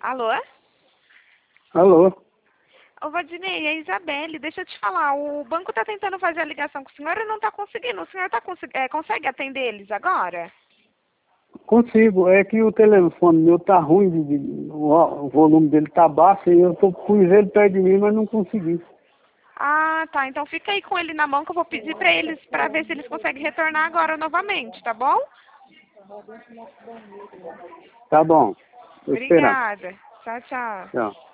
Alô? Alô? Ô, Valdinei, é a Isabelle. Deixa eu te falar. O banco tá tentando fazer a ligação com o senhor e não tá conseguindo. O senhor consegue atender eles agora? Consigo, é que o telefone meu tá ruim, o volume dele tá baixo e eu pus ele perto de mim, mas não consegui. Ah, tá. Então fica aí com ele na mão que eu vou pedir pra eles, pra ver se eles conseguem retornar agora novamente, tá bom? Tá bom, tô esperando. Obrigada. Tchau, tchau. Tchau.